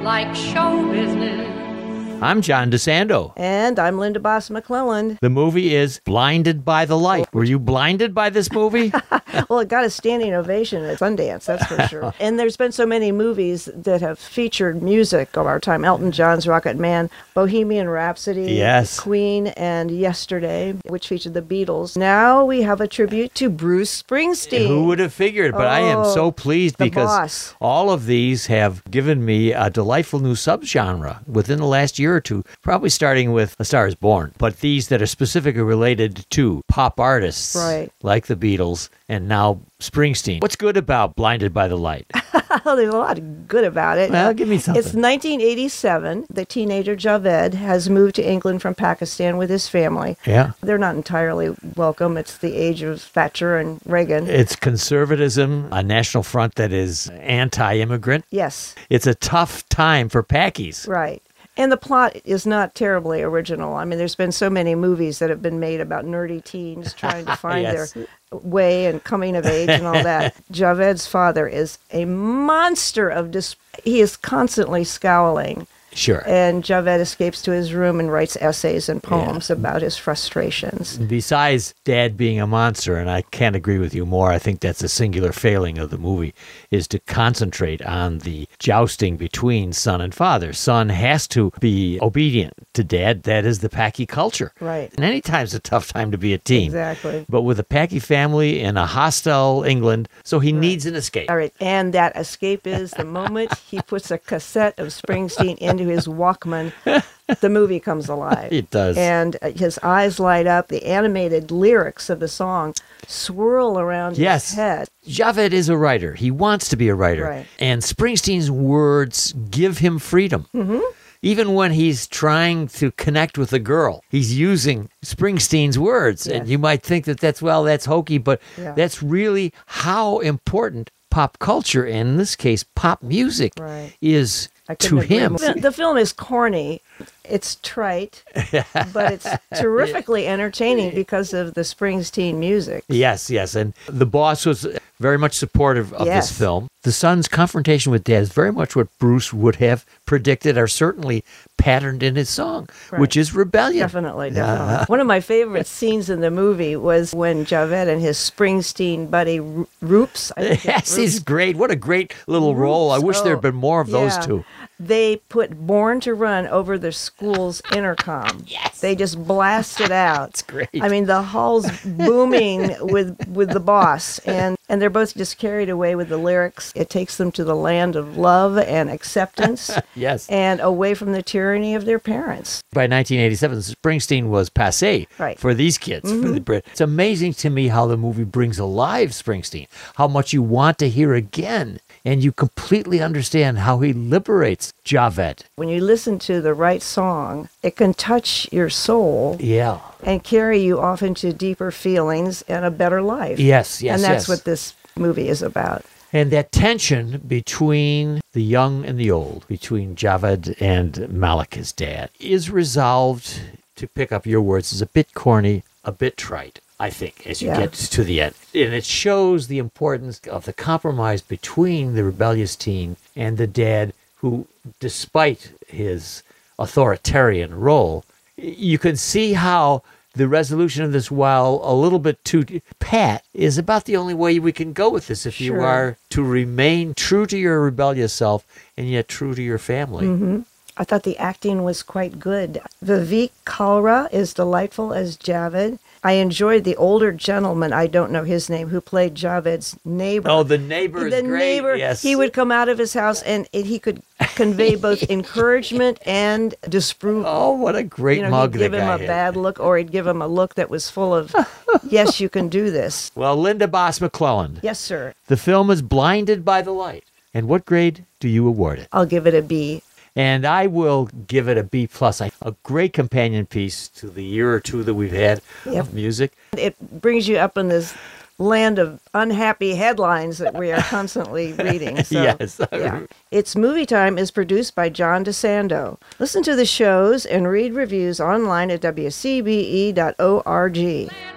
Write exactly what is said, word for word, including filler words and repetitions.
like show business. I'm John DeSando. And I'm Linda Boss McClelland. The movie is Blinded by the Light. Were you blinded by this movie? Well, it got a standing ovation at Sundance, that's for sure. And there's been so many movies that have featured music of our time. Elton John's Rocket Man, Bohemian Rhapsody, Yes. Queen, and Yesterday, which featured the Beatles. Now we have a tribute to Bruce Springsteen. Who would have figured? But I am so pleased the because boss. all of these have given me a delightful new subgenre within the last year or two, probably starting with A Star is Born. But these that are specifically related to pop artists Right. like the Beatles and now Springsteen. What's good about Blinded by the Light? Oh, there's a lot of good about it. Well, give me something. It's nineteen eighty-seven. The teenager Javed has moved to England from Pakistan with his family. Yeah. They're not entirely welcome. It's the age of Thatcher and Reagan. It's conservatism, a national front that is anti-immigrant. Yes, It's a tough time for Packies. right. And the plot is not terribly original. I mean, there's been so many movies that have been made about nerdy teens trying to find Yes. their way and coming of age and all that. Javed's father is a monster of dis- he is constantly scowling. Sure. And Javed escapes to his room and writes essays and poems about his frustrations. Besides Dad being a monster, and I can't agree with you more, I think that's a singular failing of the movie, is to concentrate on the jousting between son and father. Son has to be obedient to Dad. That is the Packy culture. Right. And any time's a tough time to be a teen. Exactly. But with a Packy family in a hostile England, so he needs an escape. All right. And that escape is the moment he puts a cassette of Springsteen into his Walkman, the movie comes alive. It does. And uh, his eyes light up. The animated lyrics of the song swirl around Yes. his head. Javed is a writer. He wants to be a writer. Right. And Springsteen's words give him freedom. Mm-hmm. Even when he's trying to connect with a girl, he's using Springsteen's words. Yes. And you might think that that's, well, that's hokey, but Yeah. that's really how important pop culture, and in this case, pop music, Right. is I to couldn't agree him. more. The film is corny. It's trite, but it's terrifically entertaining because of the Springsteen music. Yes, yes. And the boss was very much supportive of Yes. this film. The son's confrontation with Dad is very much what Bruce would have predicted, or certainly patterned in his song, Right. which is rebellion. Definitely, definitely. One of my favorite scenes in the movie was when Javed and his Springsteen buddy Ru- Roops. I think it's Yes, he's Roops. great. What a great little role. I wish Oh, there had been more of those yeah. two. They put Born to Run over the school's intercom. Yes. They just blasted out. It's great. I mean, the hall's booming with with the boss, and and they're both just carried away with the lyrics. It takes them to the land of love and acceptance, Yes. and away from the tyranny of their parents. By nineteen eighty-seven, Springsteen was passé Right. for these kids. For the Brit. It's amazing to me how the movie brings alive Springsteen, how much you want to hear again, and you completely understand how he liberates Javed. When you listen to the right song, it can touch your soul Yeah. and carry you off into deeper feelings and a better life. Yes, yes, And that's yes. what this movie is about. And that tension between the young and the old, between Javed and Malik, his dad, is resolved, to pick up your words, is a bit corny, a bit trite, I think, as you Yeah. get to the end. And it shows the importance of the compromise between the rebellious teen and the dad who, despite his authoritarian role, you can see how the resolution of this, while a little bit too pat, is about the only way we can go with this if you Sure. are to remain true to your rebellious self and yet true to your family. Mm-hmm. I thought the acting was quite good. Vivek Kalra is delightful as Javed. I enjoyed the older gentleman, I don't know his name, who played Javed's neighbor. Oh, the neighbor is the great. neighbor, Yes. he would come out of his house and it, he could convey both encouragement and disapproval. Oh, what a great you know, mug he'd give that him guy a had. bad look, or he'd give him a look that was full of, yes, you can do this. Well, Linda Boss McClelland, Yes, sir. the film is Blinded by the Light. And what grade do you award it? I'll give it a B. And I will give it a B plus. A great companion piece to the year or two that we've had Yep. of music. It brings you up in this land of unhappy headlines that we are constantly reading. So, Yes. yeah. It's Movie Time is produced by John DeSando. Listen to the shows and read reviews online at W C B E dot org.